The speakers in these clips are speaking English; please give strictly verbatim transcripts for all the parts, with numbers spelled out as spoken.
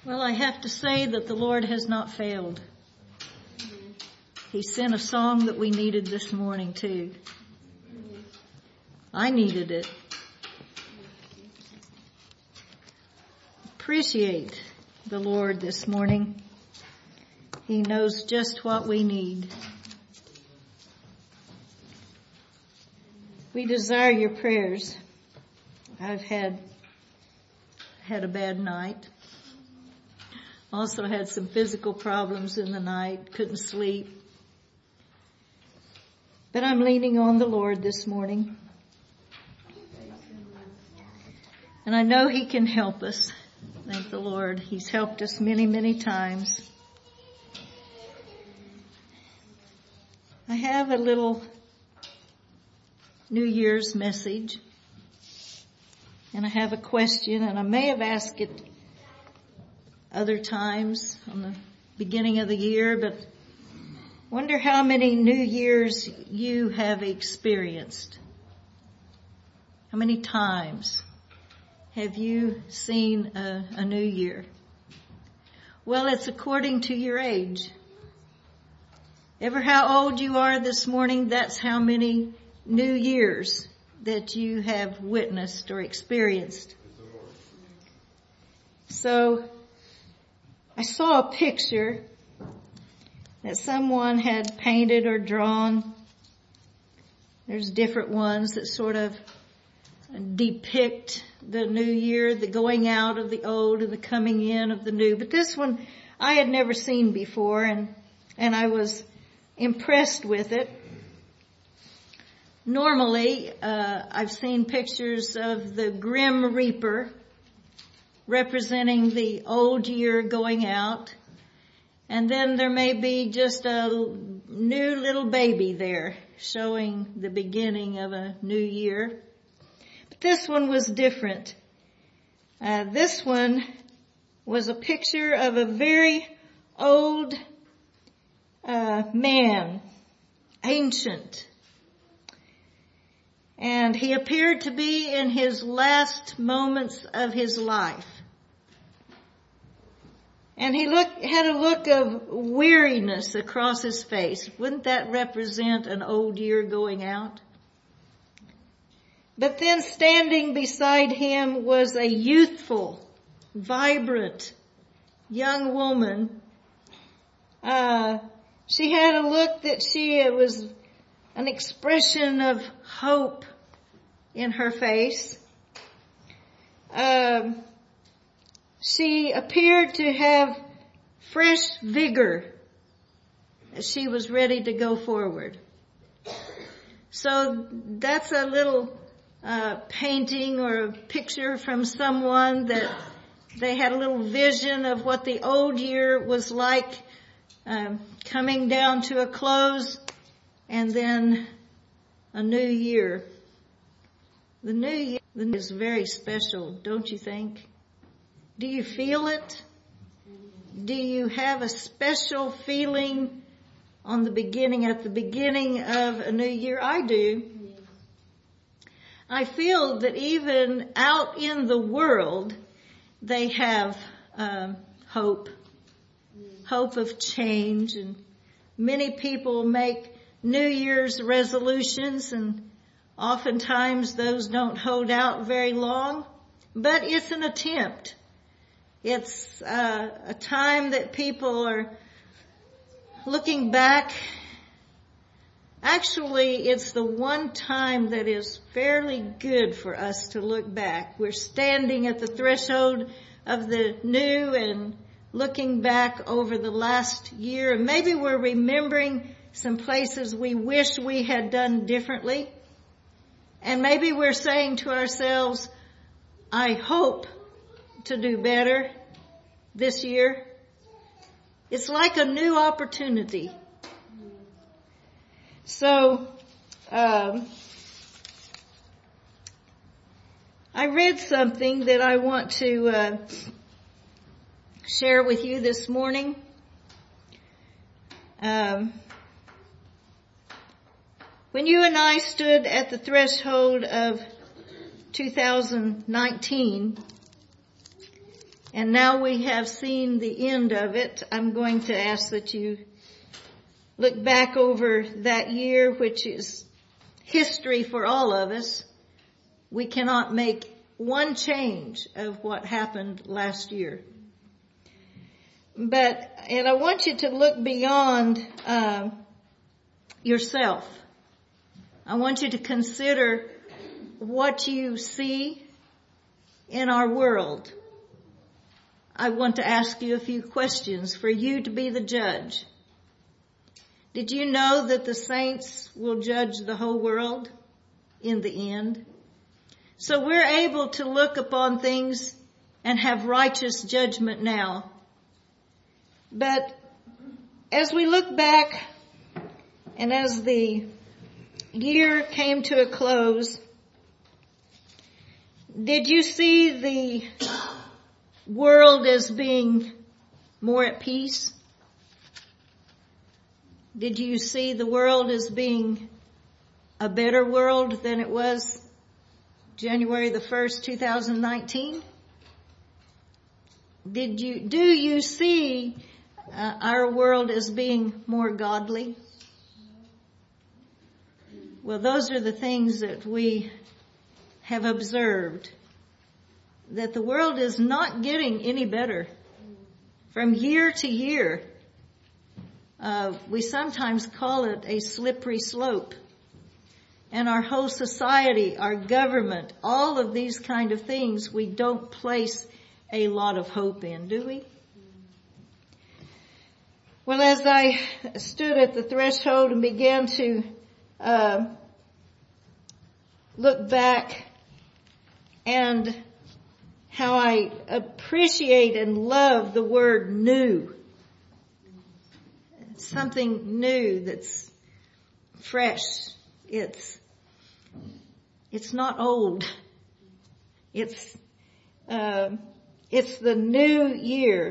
Well, I have to say that the Lord has not failed. He sent a song that we needed this morning too. I needed it. Appreciate the Lord this morning. He knows just what we need. We desire your prayers. I've had had a bad night. Also had some physical problems in the night. Couldn't sleep. But I'm leaning on the Lord this morning. And I know He can help us. Thank the Lord. He's helped us many, many times. I have a little New Year's message. And I have a question, and I may have asked it other times on the beginning of the year, but wonder how many New Years you have experienced. How many times have you seen a, a new year? Well, it's according to your age. Ever how old you are this morning, that's how many New Years that you have witnessed or experienced. So, I saw a picture that someone had painted or drawn. There's different ones that sort of depict the new year, the going out of the old and the coming in of the new. But this one I had never seen before, and, and I was impressed with it. Normally, uh, I've seen pictures of the Grim Reaper representing the old year going out. And then there may be just a new little baby there showing the beginning of a new year. But this one was different. Uh, this one was a picture of a very old uh, man, ancient. And he appeared to be in his last moments of his life. And he looked, had a look of weariness across his face. Wouldn't that represent an old year going out? But then standing beside him was a youthful, vibrant, young woman. Uh, she had a look that she, it was an expression of hope in her face. Um, she appeared to have fresh vigor as she was ready to go forward. So that's a little uh, painting or a picture from someone that they had a little vision of what the old year was like, um, coming down to a close. And then a new year. The new year is very special, don't you think? Do you feel it? Do you have a special feeling on the beginning, at the beginning of a new year? I do. I feel that even out in the world, they have um, hope, hope of change. And many people make New Year's resolutions, and oftentimes those don't hold out very long, but it's an attempt. It's uh, a time that people are looking back. Actually, it's the one time that is fairly good for us to look back. We're standing at the threshold of the new and looking back over the last year, and maybe we're remembering some places we wish we had done differently. And maybe we're saying to ourselves, I hope to do better this year. It's like a new opportunity. So, um, I read something that I want to uh, share with you this morning. Um, When you and I stood at the threshold of two thousand nineteen And now we have seen the end of it. I'm going to ask that you look back over that year, which is history for all of us. We cannot make one change of what happened last year. But, and I want you to look beyond uh, yourself. I want you to consider what you see in our world. I want to ask you a few questions for you to be the judge. Did you know that the saints will judge the whole world in the end? So we're able to look upon things and have righteous judgment now. But as we look back and as the year came to a close, did you see the world as being more at peace? Did you see the world as being a better world than it was January the first, two thousand nineteen? Did you, do you see uh, our world as being more godly? Well, those are the things that we have observed, that the world is not getting any better from year to year. Uh, we sometimes call it a slippery slope. And our whole society, our government, all of these kind of things, we don't place a lot of hope in, do we? Well, as I stood at the threshold and began to uh, look back and how I appreciate and love the word new. Something new that's fresh. It's, it's not old. It's, uh, it's the new year.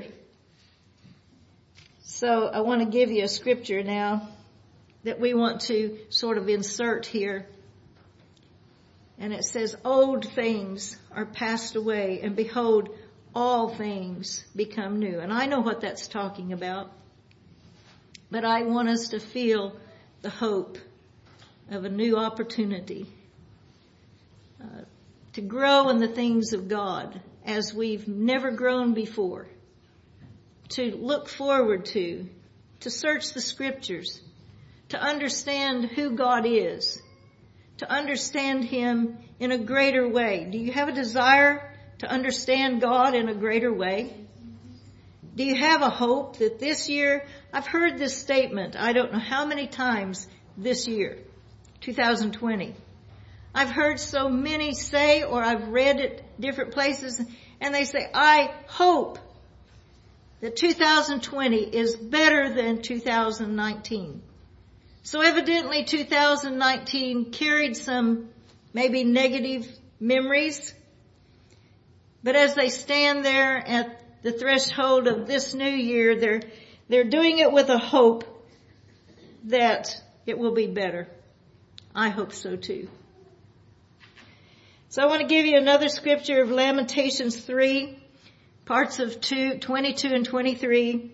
So I want to give you a scripture now that we want to sort of insert here. And it says, old things are passed away, and behold, all things become new. And I know what that's talking about. But I want us to feel the hope of a new opportunity uh, to grow in the things of God as we've never grown before, to look forward to, to search the scriptures, to understand who God is, to understand Him in a greater way. Do you have a desire to understand God in a greater way? Do you have a hope that this year, I've heard this statement, I don't know how many times this year, two thousand twenty. I've heard so many say, or I've read it different places, and they say, I hope that two thousand twenty is better than two thousand nineteen. So evidently two thousand nineteen carried some maybe negative memories. But as they stand there at the threshold of this new year, they're, they're doing it with a hope that it will be better. I hope so too. So I want to give you another scripture of Lamentations three, parts of two, twenty-two and twenty-three.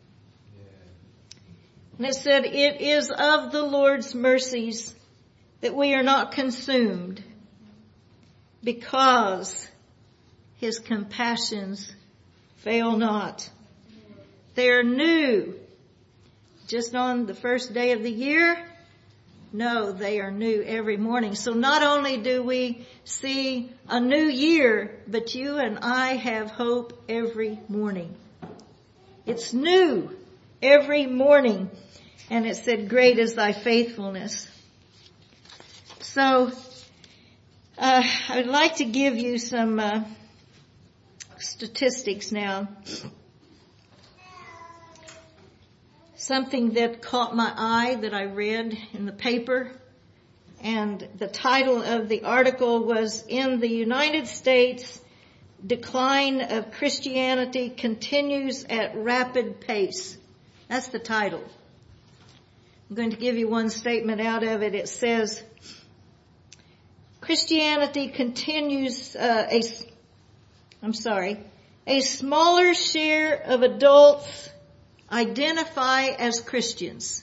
And it said, it is of the Lord's mercies that we are not consumed, because His compassions fail not. They are new. Just on the first day of the year? No, they are new every morning. So not only do we see a new year, but you and I have hope every morning. It's new every morning. And it said, great is thy faithfulness. So, uh, I would like to give you some, uh, statistics now. Something that caught my eye that I read in the paper, and the title of the article was, In the United States, Decline of Christianity Continues at Rapid Pace. That's the title. I'm going to give you one statement out of it. It says, Christianity continues, uh, a, I'm sorry, a smaller share of adults identify as Christians,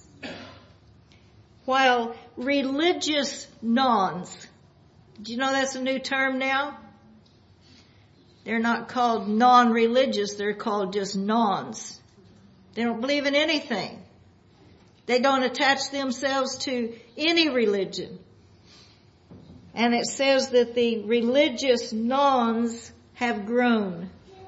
while religious nons, do you know that's a new term now? They're not called non-religious, they're called just nons. They don't believe in anything. They don't attach themselves to any religion. And it says that the religious nons have grown.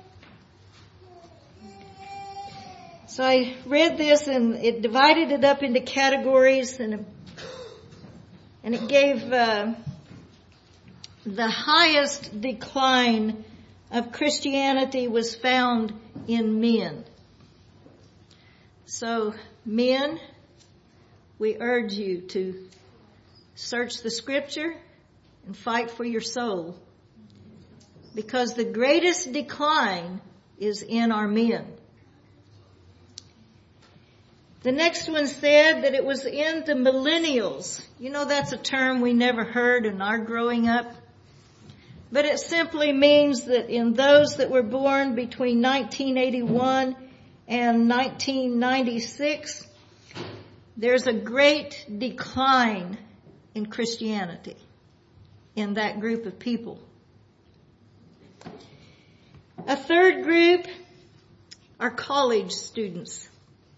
So I read this and it divided it up into categories, and, and it gave uh, the highest decline of Christianity was found in men. So men, we urge you to search the scripture and fight for your soul, because the greatest decline is in our men. The next one said that it was in the millennials. You know, that's a term we never heard in our growing up. But it simply means that in those that were born between nineteen eighty-one and nineteen ninety-six, there's a great decline in Christianity in that group of people. A third group are college students.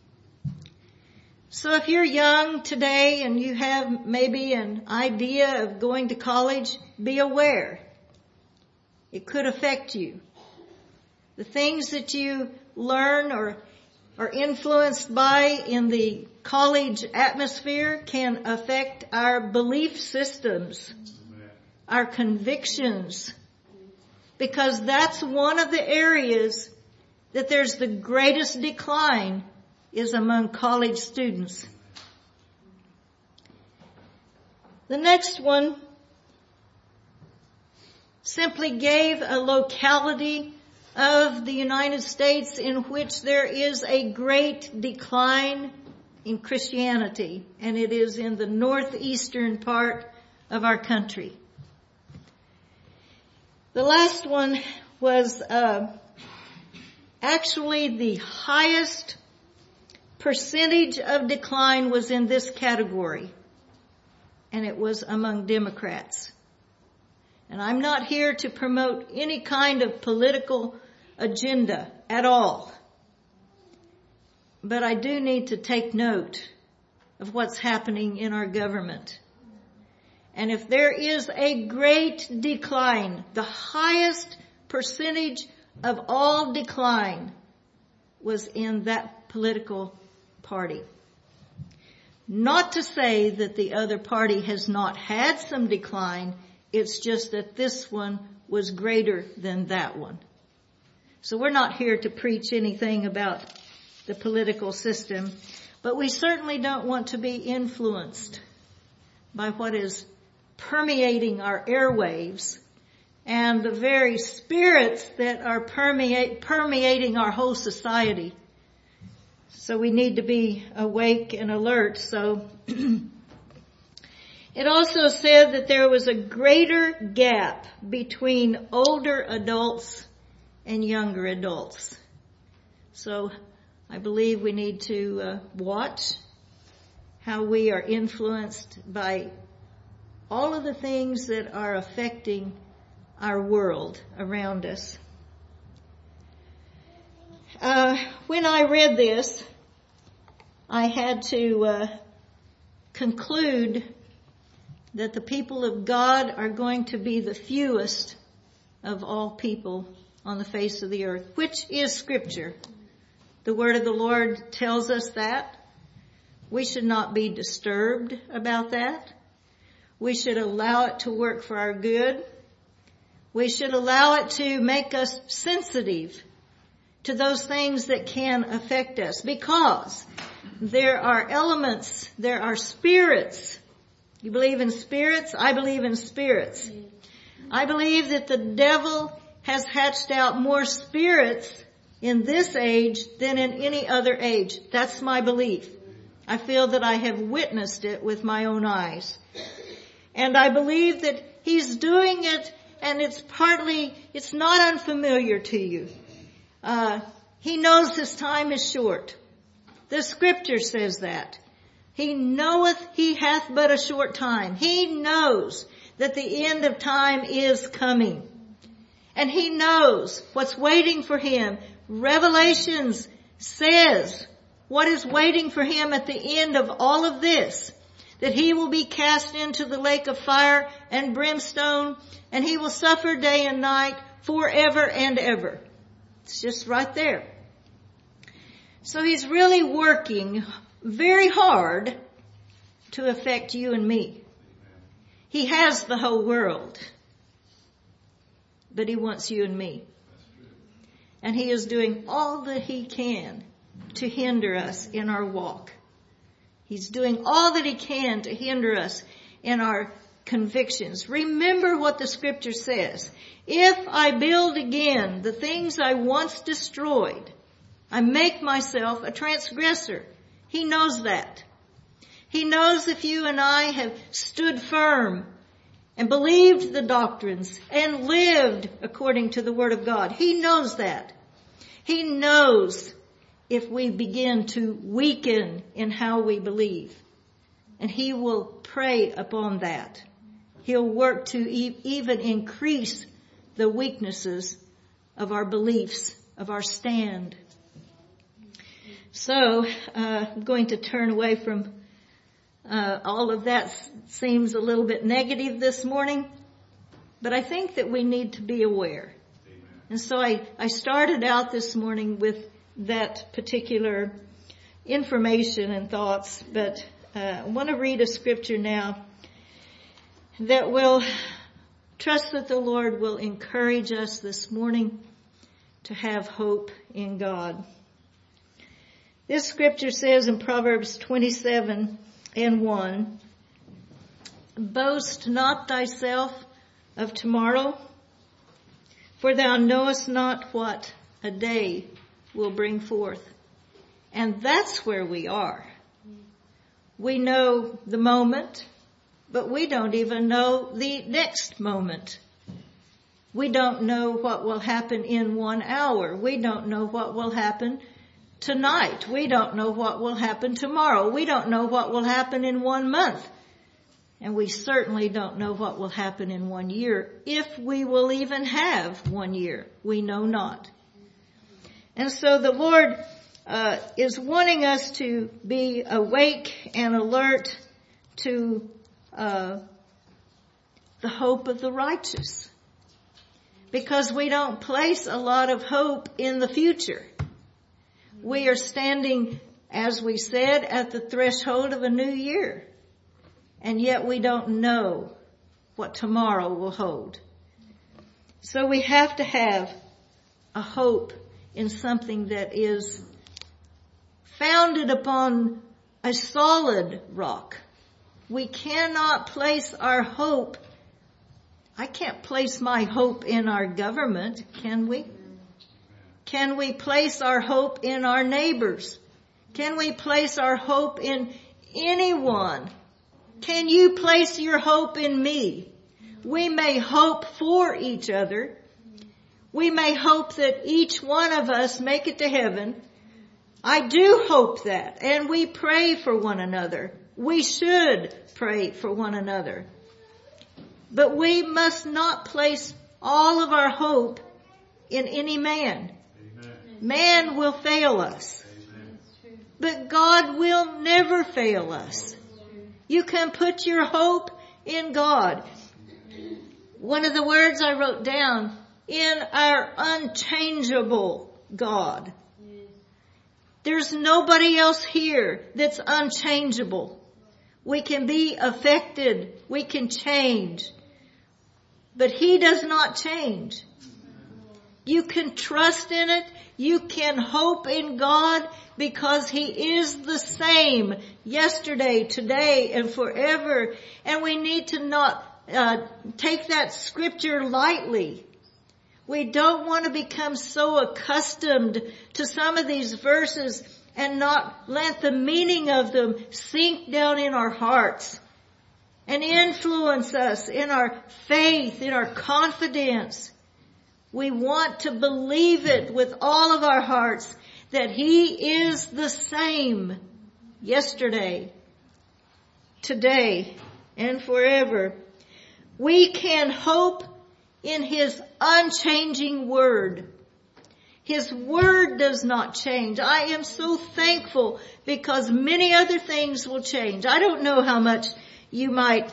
So if you're young today and you have maybe an idea of going to college, be aware. It could affect you. The things that you learn or are influenced by in the college atmosphere can affect our belief systems, our convictions, because that's one of the areas that there's the greatest decline is among college students. The next one simply gave a locality of the United States in which there is a great decline in Christianity, and it is in the northeastern part of our country. The last one was uh, actually the highest percentage of decline was in this category, and it was among Democrats. And I'm not here to promote any kind of political agenda at all. But I do need to take note of what's happening in our government. And if there is a great decline, the highest percentage of all decline was in that political party. Not to say that the other party has not had some decline, it's just that this one was greater than that one. So we're not here to preach anything about the political system, but we certainly don't want to be influenced by what is permeating our airwaves and the very spirits that are permeate, permeating our whole society. So we need to be awake and alert. So it also said that there was a greater gap between older adults and younger adults. So I believe we need to uh, watch how we are influenced by all of the things that are affecting our world around us. Uh, when I read this, I had to uh, conclude that the people of God are going to be the fewest of all people on the face of the earth, which is Scripture. The word of the Lord tells us that. We should not be disturbed about that. We should allow it to work for our good. We should allow it to make us sensitive to those things that can affect us, because there are elements, there are spirits. You believe in spirits? I believe in spirits. I believe that the devil has hatched out more spirits in this age than in any other age. That's my belief. I feel that I have witnessed it with my own eyes. And I believe that he's doing it, and it's partly, it's not unfamiliar to you. Uh, he knows his time is short. The scripture says that. He knoweth he hath but a short time. He knows that the end of time is coming. And he knows what's waiting for him. Revelations says what is waiting for him at the end of all of this. That he will be cast into the lake of fire and brimstone, and he will suffer day and night forever and ever. It's just right there. So he's really working very hard to affect you and me. He has the whole world, but he wants you and me. And he is doing all that he can to hinder us in our walk. He's doing all that he can to hinder us in our convictions. Remember what the scripture says. If I build again the things I once destroyed, I make myself a transgressor. He knows that. He knows if you and I have stood firm and believed the doctrines and lived according to the Word of God. He knows that. He knows if we begin to weaken in how we believe. And he will prey upon that. He'll work to e- even increase the weaknesses of our beliefs, of our stand. So, uh, I'm going to turn away from uh, all of that. Seems a little bit negative this morning, but I think that we need to be aware. Amen. And so I, I started out this morning with that particular information and thoughts, but uh, I want to read a scripture now that will trust that the Lord will encourage us this morning to have hope in God. This scripture says in Proverbs twenty-seven and one, boast not thyself of tomorrow, for thou knowest not what a day will bring forth. And that's where we are. We know the moment, but we don't even know the next moment. We don't know what will happen in one hour. We don't know what will happen tonight. We don't know what will happen tomorrow. We don't know what will happen in one month. And we certainly don't know what will happen in one year, if we will even have one year. We know not. And so the Lord uh, is wanting us to be awake and alert to uh, the hope of the righteous. Because we don't place a lot of hope in the future. We are standing, as we said, at the threshold of a new year. And yet we don't know what tomorrow will hold. So we have to have a hope in something that is founded upon a solid rock. We cannot place our hope. I can't place my hope in our government, can we? Can we place our hope in our neighbors? Can we place our hope in anyone? Can you place your hope in me? We may hope for each other. We may hope that each one of us make it to heaven. I do hope that. And we pray for one another. We should pray for one another. But we must not place all of our hope in any man. Amen. Man will fail us. Amen. But God will never fail us. You can put your hope in God. One of the words I wrote down, in our unchangeable God. There's nobody else here that's unchangeable. We can be affected. We can change. But He does not change. You can trust in it. You can hope in God because He is the same yesterday, today, and forever. And we need to not uh, take that scripture lightly. We don't want to become so accustomed to some of these verses and not let the meaning of them sink down in our hearts and influence us in our faith, in our confidence. We want to believe it with all of our hearts that He is the same yesterday, today, and forever. We can hope in His unchanging Word. His Word does not change. I am so thankful because many other things will change. I don't know how much you might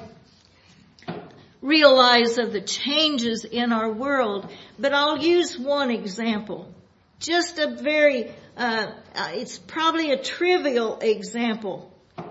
realize of the changes in our world, but I'll use one example. Just a very, uh, it's probably a trivial example.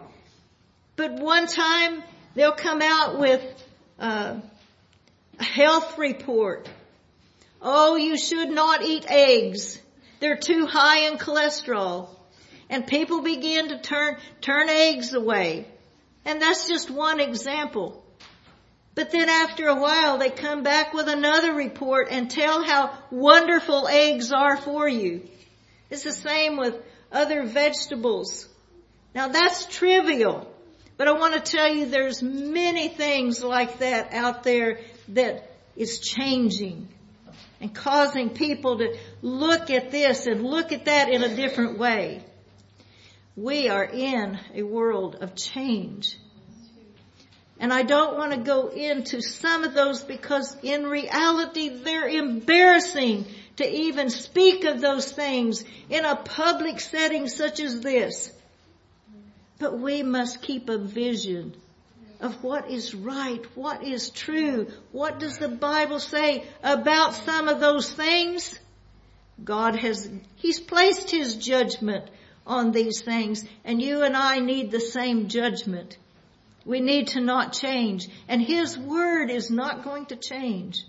But one time they'll come out with uh, a health report. Oh, you should not eat eggs. They're too high in cholesterol. And people begin to turn, turn eggs away. And that's just one example. But then after a while, they come back with another report and tell how wonderful eggs are for you. It's the same with other vegetables. Now that's trivial, but I want to tell you there's many things like that out there that is changing and causing people to look at this and look at that in a different way. We are in a world of change. And I don't want to go into some of those because in reality they're embarrassing to even speak of those things in a public setting such as this. But we must keep a vision of what is right, what is true. What does the Bible say about some of those things? God has, He's placed His judgment on these things, and you and I need the same judgment. We need to not change. And His Word is not going to change.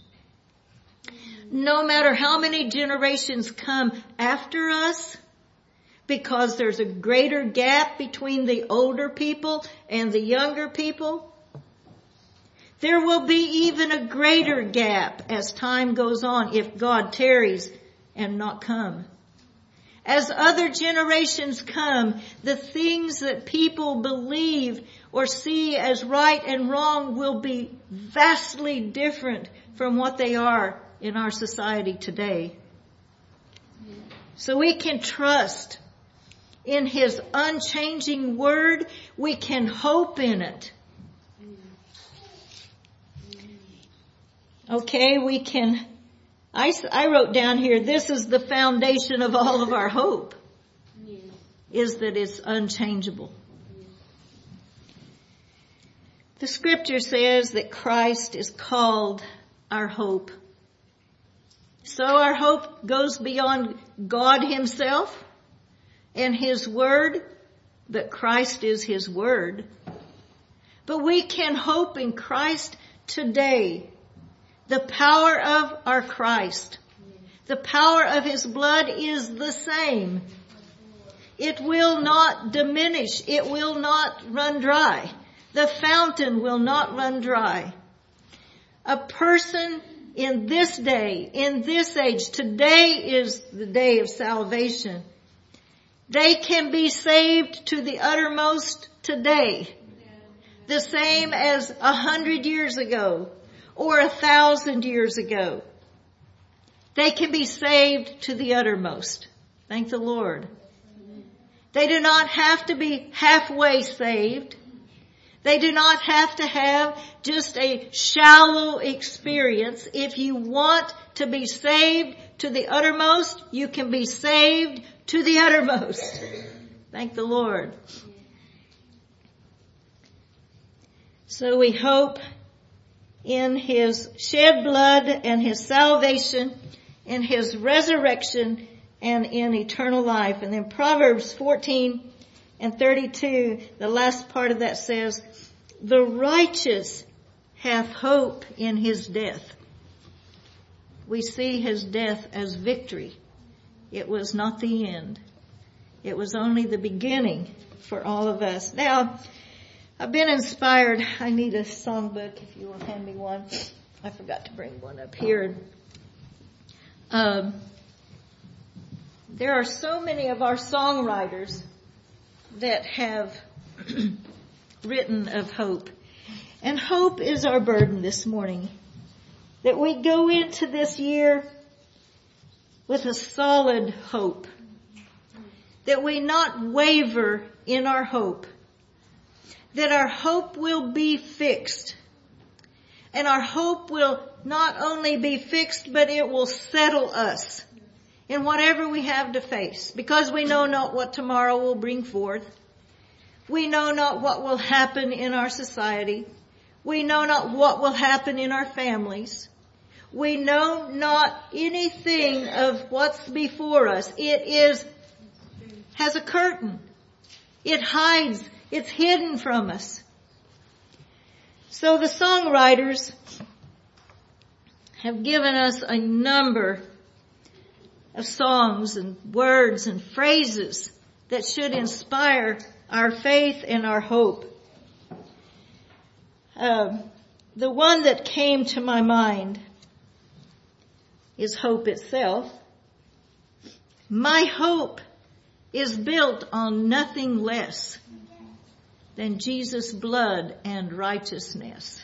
No matter how many generations come after us, because there's a greater gap between the older people and the younger people, there will be even a greater gap as time goes on if God tarries and not come. As other generations come, the things that people believe or see as right and wrong will be vastly different from what they are in our society today. So we can trust in His unchanging Word. We can hope in it. Okay, we can... I, I wrote down here, this is the foundation of all of our hope, is that it's unchangeable. The scripture says that Christ is called our hope. So our hope goes beyond God Himself and His Word, but Christ is His Word. But we can hope in Christ today. The power of our Christ, the power of His blood is the same. It will not diminish. It will not run dry. The fountain will not run dry. A person in this day, in this age, today is the day of salvation. They can be saved to the uttermost today. The same as a hundred years ago. Or a thousand years ago. They can be saved to the uttermost. Thank the Lord. They do not have to be halfway saved. They do not have to have just a shallow experience. If you want to be saved to the uttermost, you can be saved to the uttermost. Thank the Lord. So we hope in His shed blood and His salvation, in His resurrection, and in eternal life. And then Proverbs fourteen and thirty-two, the last part of that says, the righteous hath hope in his death. We see his death as victory. It was not the end. It was only the beginning for all of us. Now, I've been inspired. I need a songbook if you will hand me one. I forgot to bring one up here. Um, there are so many of our songwriters that have written of hope. And hope is our burden this morning. That we go into this year with a solid hope. That we not waver in our hope. That our hope will be fixed. And our hope will not only be fixed, but it will settle us in whatever we have to face. Because we know not what tomorrow will bring forth. We know not what will happen in our society. We know not what will happen in our families. We know not anything of what's before us. It is, has a curtain. It hides. It's hidden from us. So the songwriters have given us a number of songs and words and phrases that should inspire our faith and our hope. Uh, the one that came to my mind is hope itself. My hope is built on nothing less than Jesus' blood and righteousness.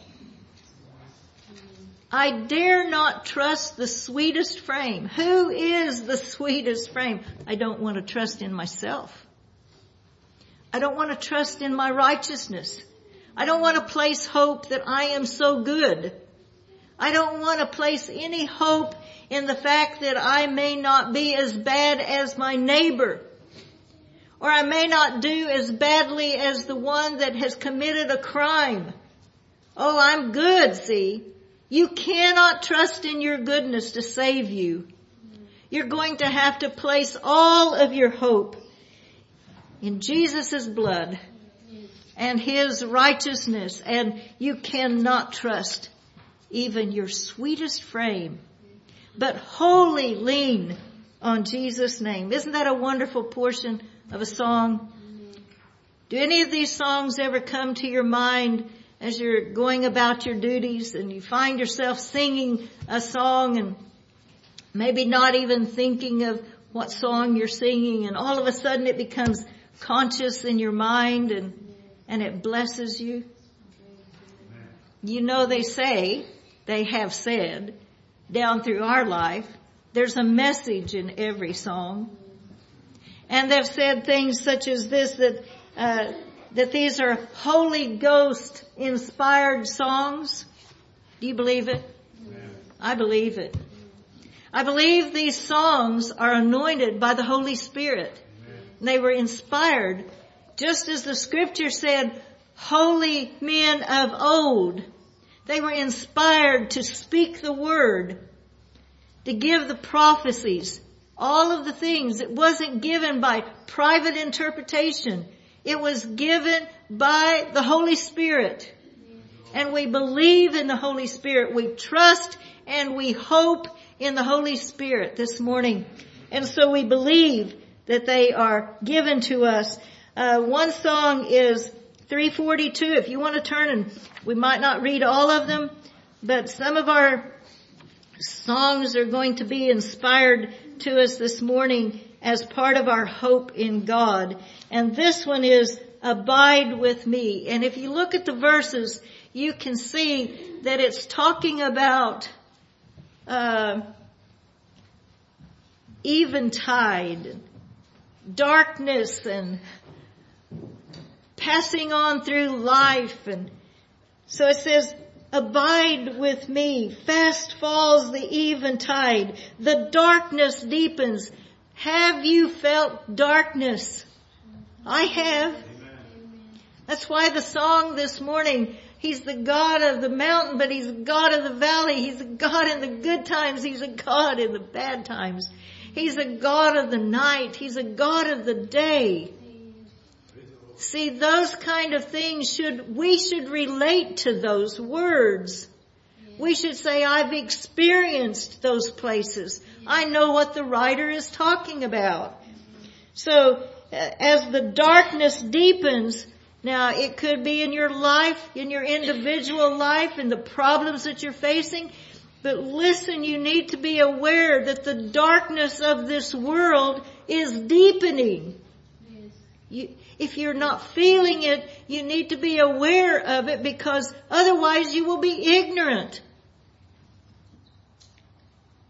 I dare not trust the sweetest frame. Who is the sweetest frame? I don't want to trust in myself. I don't want to trust in my righteousness. I don't want to place hope that I am so good. I don't want to place any hope in the fact that I may not be as bad as my neighbor. Or I may not do as badly as the one that has committed a crime. Oh, I'm good, see. You cannot trust in your goodness to save you. You're going to have to place all of your hope in Jesus' blood and His righteousness, and you cannot trust even your sweetest frame, but wholly lean on Jesus' name. Isn't that a wonderful portion of a song? Do any of these songs ever come to your mind as you're going about your duties and you find yourself singing a song and maybe not even thinking of what song you're singing, and all of a sudden it becomes conscious in your mind and, and it blesses you? You know, they say, they have said, down through our life, there's a message in every song. And they've said things such as this, that uh, that these are Holy Ghost inspired songs. Do you believe it? Amen. I believe it. I believe these songs are anointed by the Holy Spirit. And they were inspired, just as the scripture said, holy men of old. They were inspired to speak the word, to give the prophecies, all of the things. It wasn't given by private interpretation. It was given by the Holy Spirit. And we believe in the Holy Spirit. We trust and we hope in the Holy Spirit this morning. And so we believe that they are given to us. Uh, one song is three forty-two. If you want to turn, and we might not read all of them, but some of our songs are going to be inspired to us this morning as part of our hope in God. And this one is Abide with Me. And if you look at the verses, you can see that it's talking about uh, eventide, darkness, and passing on through life. And so it says, abide with me. Fast falls the eventide. The darkness deepens. Have you felt darkness? I have. That's why the song this morning, He's the God of the mountain, but He's the God of the valley. He's a God in the good times. He's a God in the bad times. He's a God of the night. He's a God of the day. See, those kind of things should, we should relate to those words. We should say, I've experienced those places. I know what the writer is talking about. So, as the darkness deepens, now it could be in your life, in your individual life, and the problems that you're facing. But listen, you need to be aware that the darkness of this world is deepening. You, if you're not feeling it, you need to be aware of it, because otherwise you will be ignorant.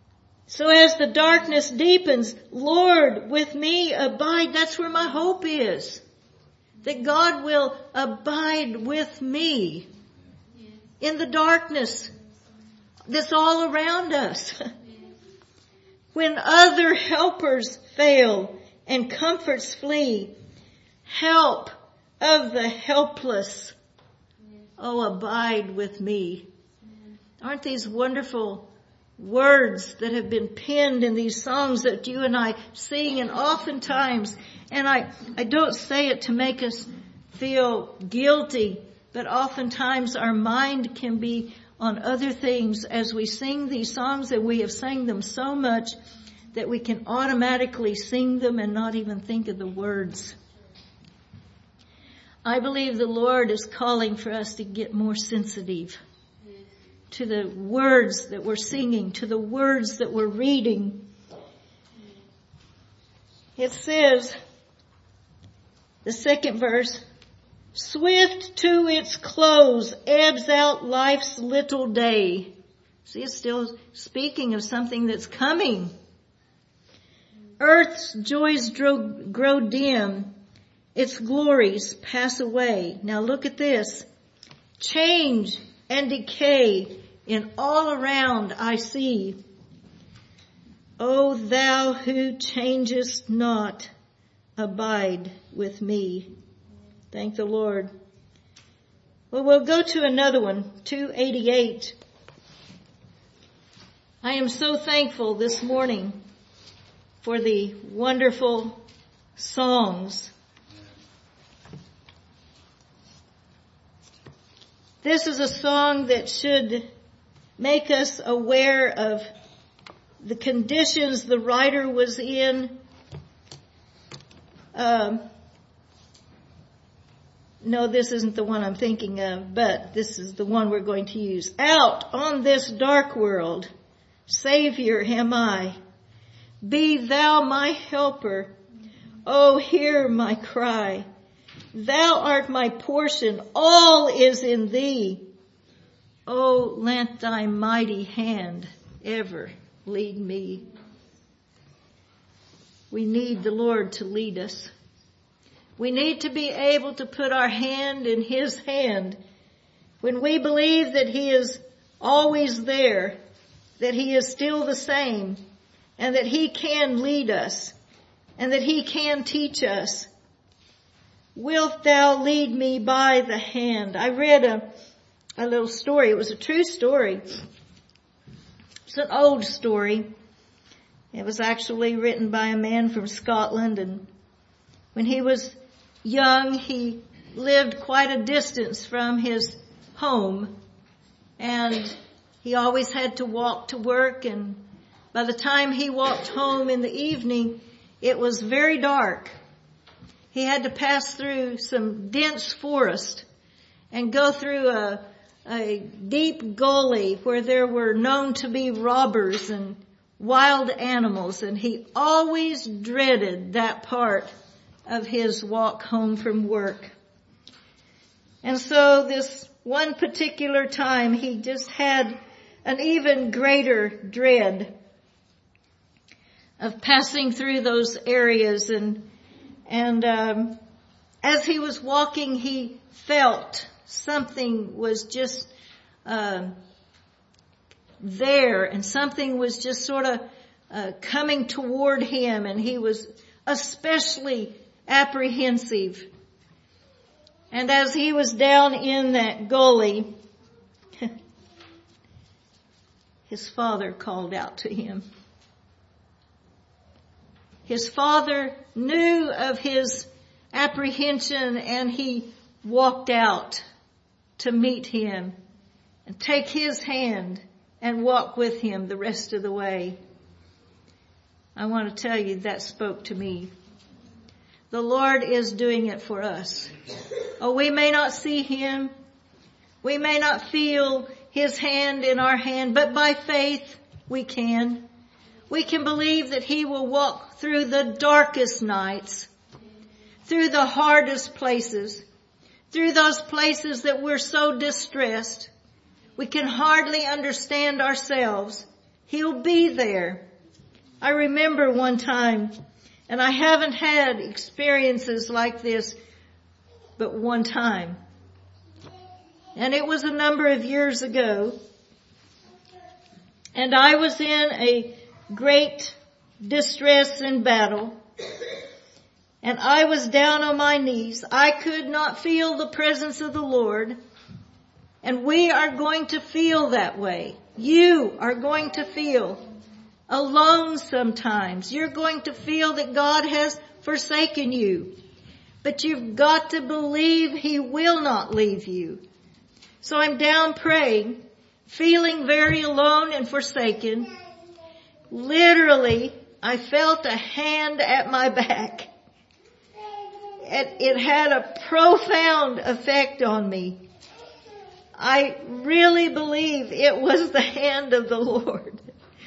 So as the darkness deepens, Lord, with me abide. That's where my hope is. That God will abide with me in the darkness that's all around us. When other helpers fail and comforts flee, help of the helpless, oh, abide with me. Aren't these wonderful words that have been penned in these songs that you and I sing, and oftentimes, and I, I don't say it to make us feel guilty, but oftentimes our mind can be on other things as we sing these songs, and we have sang them so much that we can automatically sing them and not even think of the words. I believe the Lord is calling for us to get more sensitive to the words that we're singing, to the words that we're reading. It says, the second verse, swift to its close ebbs out life's little day. See, it's still speaking of something that's coming. Earth's joys grow, grow dim. Its glories pass away. Now look at this. Change and decay in all around I see. O thou who changest not, abide with me. Thank the Lord. Well, we'll go to another one, two eighty-eight. I am so thankful this morning for the wonderful songs. This is a song that should make us aware of the conditions the writer was in. Um, no, this isn't the one I'm thinking of, but this is the one we're going to use. Out on this dark world, Savior am I. Be thou my helper. Oh, hear my cry. Thou art my portion. All is in thee. Oh, let thy mighty hand ever lead me. We need the Lord to lead us. We need to be able to put our hand in His hand when we believe that He is always there, that He is still the same, and that He can lead us, and that He can teach us. Wilt thou lead me by the hand? I read a, a little story. It was a true story. It's an old story. It was actually written by a man from Scotland, and when he was young, he lived quite a distance from his home, and he always had to walk to work, and by the time he walked home in the evening, it was very dark. He had to pass through some dense forest and go through a, a deep gully where there were known to be robbers and wild animals, and he always dreaded that part of his walk home from work. And so this one particular time, he just had an even greater dread of passing through those areas, and And um, as he was walking, he felt something was just uh, there, and something was just sort of uh, coming toward him, and he was especially apprehensive. And as he was down in that gully, his father called out to him. His father knew of his apprehension, and he walked out to meet him and take his hand and walk with him the rest of the way. I want to tell you, that spoke to me. The Lord is doing it for us. Oh, we may not see Him. We may not feel His hand in our hand, but by faith we can. We can believe that He will walk through the darkest nights, through the hardest places, through those places that we're so distressed we can hardly understand ourselves. He'll be there I remember one time, and I haven't had experiences like this but one time. And it was a number of years ago. And I was in a great distress and battle. And I was down on my knees. I could not feel the presence of the Lord. And we are going to feel that way. You are going to feel alone sometimes. You're going to feel that God has forsaken you. But you've got to believe He will not leave you. So I'm down praying, feeling very alone and forsaken. Literally, I felt a hand at my back. It, it had a profound effect on me. I really believe it was the hand of the Lord.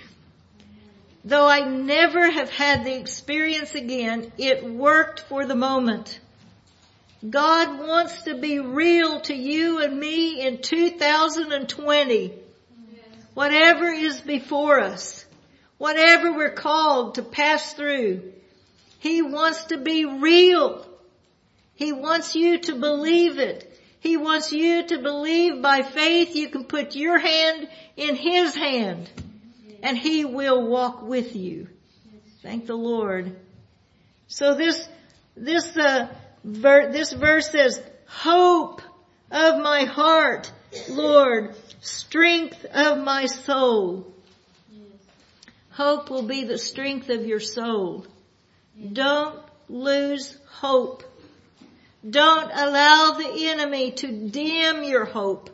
Though I never have had the experience again, it worked for the moment. God wants to be real to you and me in two thousand twenty. Whatever is before us, whatever we're called to pass through, He wants to be real. He wants you to believe it. He wants you to believe by faith you can put your hand in His hand and He will walk with you. Thank the Lord. So this, this, uh, ver- this verse says, hope of my heart, Lord, strength of my soul. Hope will be the strength of your soul. Don't lose hope. Don't allow the enemy to dim your hope.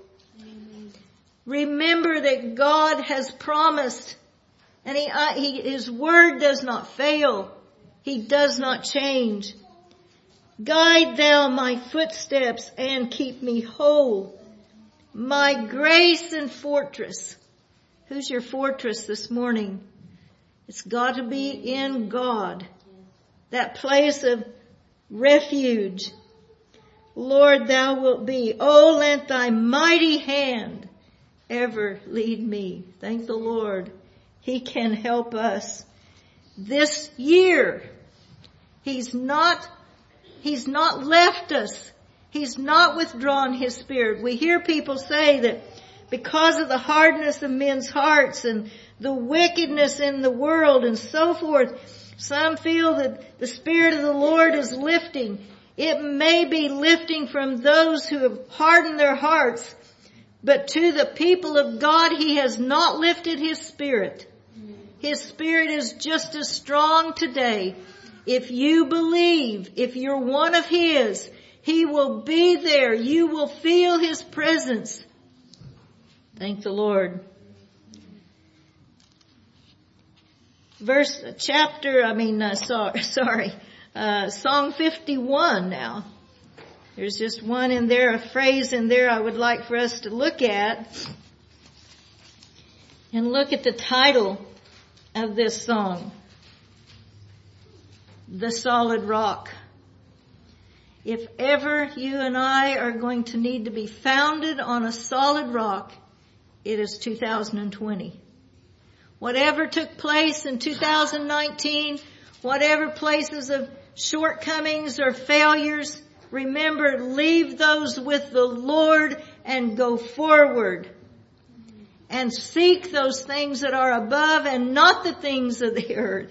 Remember that God has promised, and he, uh, he, His word does not fail. He does not change. Guide thou my footsteps and keep me whole. My grace and fortress. Who's your fortress this morning? It's got to be in God. That place of refuge. Lord, thou wilt be. Oh, let thy mighty hand ever lead me. Thank the Lord. He can help us. This year, He's not, He's not left us. He's not withdrawn His Spirit. We hear people say that because of the hardness of men's hearts and the wickedness in the world and so forth, some feel that the Spirit of the Lord is lifting. It may be lifting from those who have hardened their hearts, but to the people of God, He has not lifted His Spirit. His Spirit is just as strong today. If you believe, if you're one of His, He will be there. You will feel His presence. Thank the Lord. Verse, chapter, I mean, uh, sorry, sorry. Uh, Song fifty-one now. There's just one in there, a phrase in there I would like for us to look at. And look at the title of this song. The Solid Rock. If ever you and I are going to need to be founded on a solid rock, it is two thousand twenty. Whatever took place in two thousand nineteen, whatever places of shortcomings or failures, remember, leave those with the Lord and go forward. And seek those things that are above and not the things of the earth.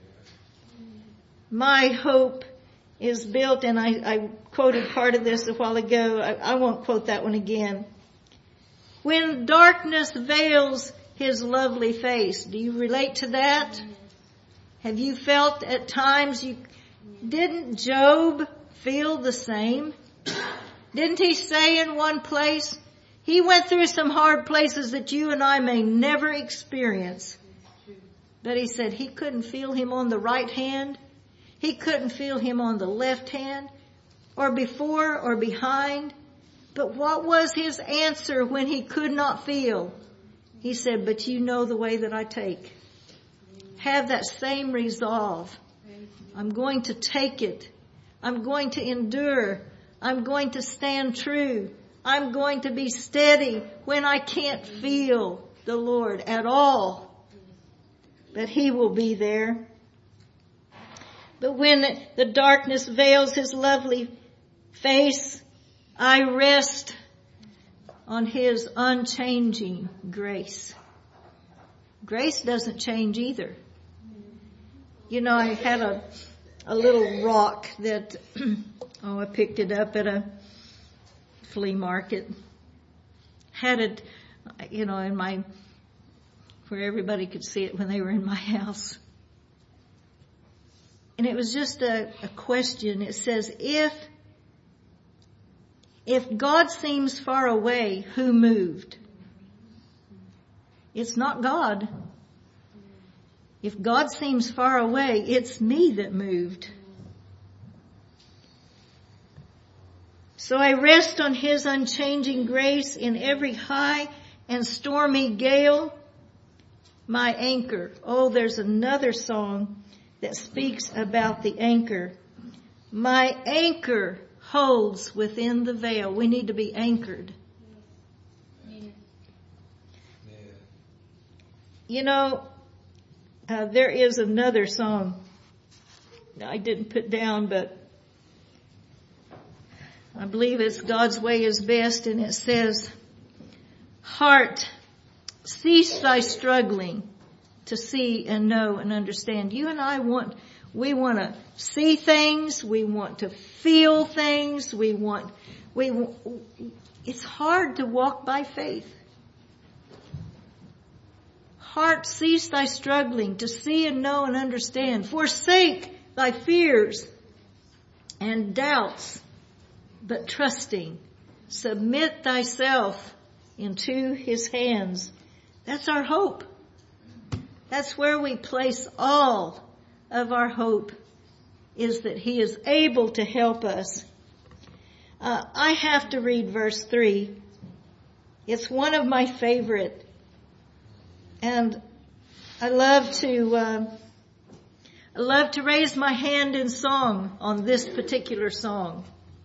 My hope is built, and I, I quoted part of this a while ago. I, I won't quote that one again. When darkness veils His lovely face. Do you relate to that? Have you felt at times you, didn't Job feel the same? Didn't he say in one place, he went through some hard places that you and I may never experience. But he said he couldn't feel Him on the right hand. He couldn't feel Him on the left hand or before or behind. But what was his answer when he could not feel? He said, but you know the way that I take. Have that same resolve. I'm going to take it. I'm going to endure. I'm going to stand true. I'm going to be steady when I can't feel the Lord at all. but he will be there. But when the darkness veils his lovely face, I rest on his unchanging grace. Grace doesn't change either. You know, I had a, a little rock that, oh, I picked it up at a flea market. Had it, you know, in my, where everybody could see it when they were in my house. And it was just a, a question. It says, if, if God seems far away, who moved? It's not God. If God seems far away, it's me that moved. So I rest on his unchanging grace in every high and stormy gale. My anchor. Oh, there's another song that speaks about the anchor. My anchor holds within the veil. We need to be anchored. You know, uh, there is another song I didn't put down, but I believe it's God's Way is Best, and it says, heart, cease thy struggling to see and know and understand. You and I want, we want to see things, we want to feel things, we want, we, it's hard to walk by faith. Heart, cease thy struggling to see and know and understand. Forsake thy fears and doubts, but trusting. Submit thyself into his hands. That's our hope. That's where we place all of our hope, is that he is able to help us. Uh, I have to read verse three. It's one of my favorite. And I love to, uh, I love to raise my hand in song on this particular song.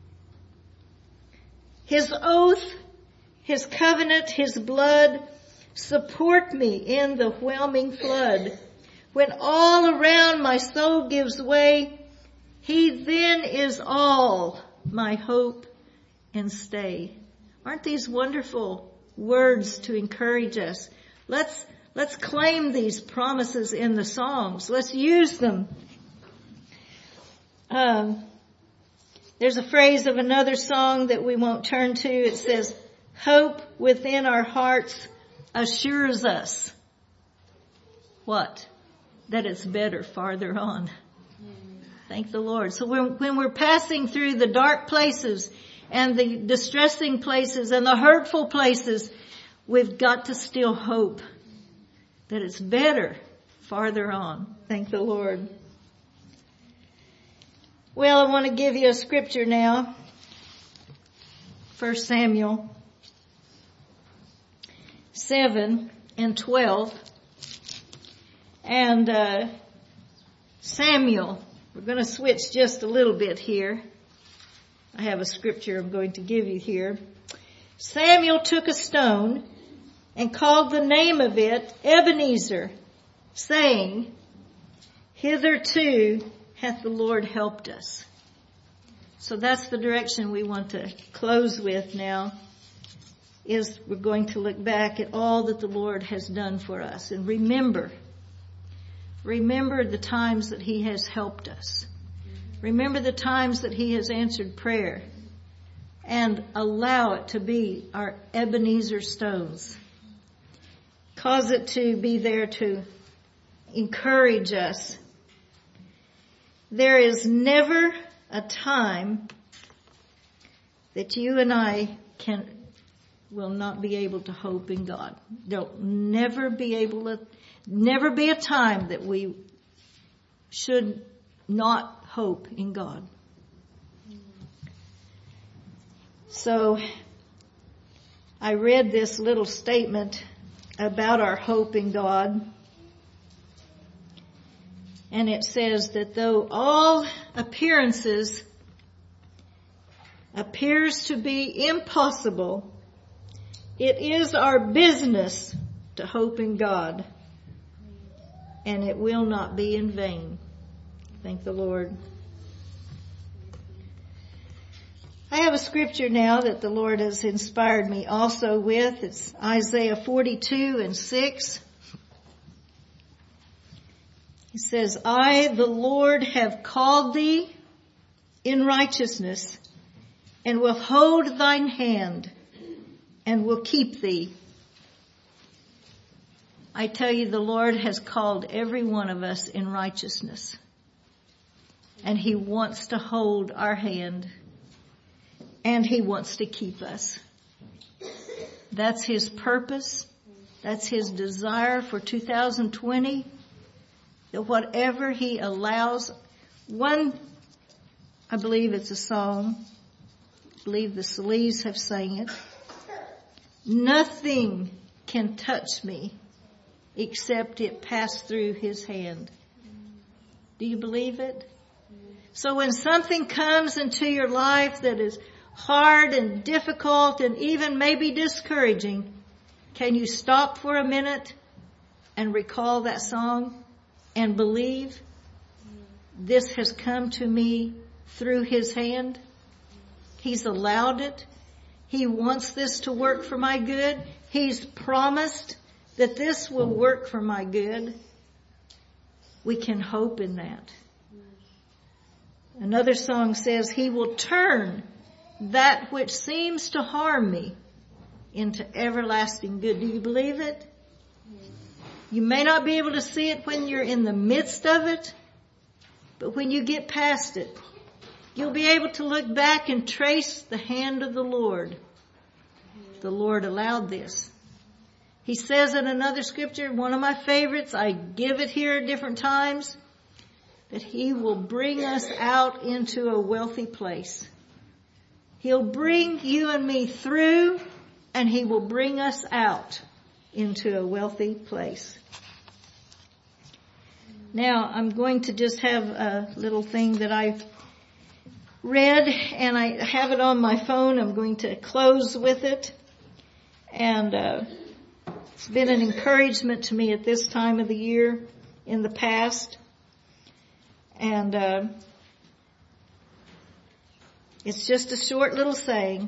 His oath, his covenant, his blood support me in the whelming flood. When all around my soul gives way, he then is all my hope and stay. Aren't these wonderful words to encourage us? Let's Let's claim these promises in the Psalms. Let's use them. Um, there's a phrase of another song that we won't turn to. It says, hope within our hearts assures us. What? That it's better farther on. Thank the Lord. So when, when we're passing through the dark places and the distressing places and the hurtful places, we've got to still hope that it's better farther on. Thank the Lord. Well, I want to give you a scripture now. First Samuel seven and twelve. And uh, Samuel, we're going to switch just a little bit here. I have a scripture I'm going to give you here. Samuel took a stone and called the name of it Ebenezer, saying, hitherto hath the Lord helped us. So that's the direction we want to close with now, is we're going to look back at all that the Lord has done for us. And remember, remember the times that he has helped us. Remember the times that he has answered prayer. And allow it to be our Ebenezer stones. Cause it to be there to encourage us. There is never a time that you and I can, will not be able to hope in God. There'll never be able to, never be a time that we should not hope in God. So, I read this little statement about our hope in God. And it says that though all appearances appears to be impossible, it is our business to hope in God. and it will not be in vain. Thank the Lord. I have a scripture now that the Lord has inspired me also with. It's Isaiah forty-two and six. He says, I, the Lord, have called thee in righteousness, and will hold thine hand, and will keep thee. I tell you, the Lord has called every one of us in righteousness, and He wants to hold our hand, and He wants to keep us. That's His purpose. That's His desire for two thousand twenty. That whatever He allows, one, I believe it's a song, I believe the Salese have sang it, nothing can touch me except it passed through His hand. Do you believe it? So when something comes into your life that is hard and difficult and even maybe discouraging, can you stop for a minute and recall that song? And believe this has come to me through His hand. He's allowed it. He wants this to work for my good. He's promised that this will work for my good. We can hope in that. Another song says, He will turn that which seems to harm me into everlasting good. Do you believe it? You may not be able to see it when you're in the midst of it, but when you get past it, you'll be able to look back and trace the hand of the Lord. The Lord allowed this. He says in another scripture, one of my favorites, I give it here at different times, that He will bring us out into a wealthy place. He'll bring you and me through, and He will bring us out into a wealthy place. Now, I'm going to just have a little thing that I've read, and I have it on my phone. I'm going to close with it. And uh, it's been an encouragement to me at this time of the year in the past. And uh, it's just a short little saying.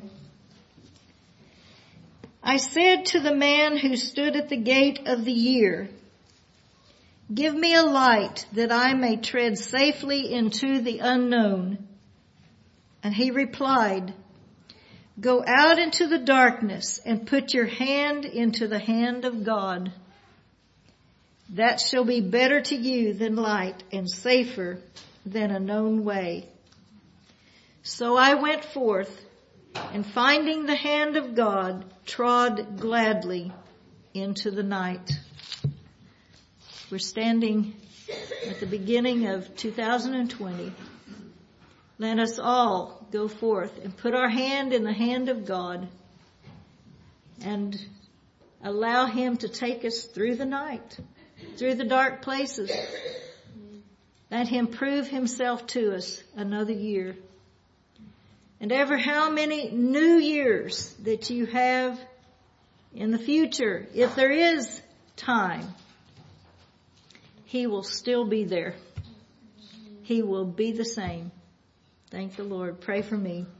I said to the man who stood at the gate of the year, give me a light that I may tread safely into the unknown. And he replied, go out into the darkness and put your hand into the hand of God. That shall be better to you than light and safer than a known way. So I went forth, and finding the hand of God, trod gladly into the night. We're standing at the beginning of two thousand twenty. Let us all go forth and put our hand in the hand of God and allow Him to take us through the night, through the dark places. Let Him prove Himself to us another year. And ever how many new years that you have in the future, if there is time, He will still be there. He will be the same. Thank the Lord. Pray for me.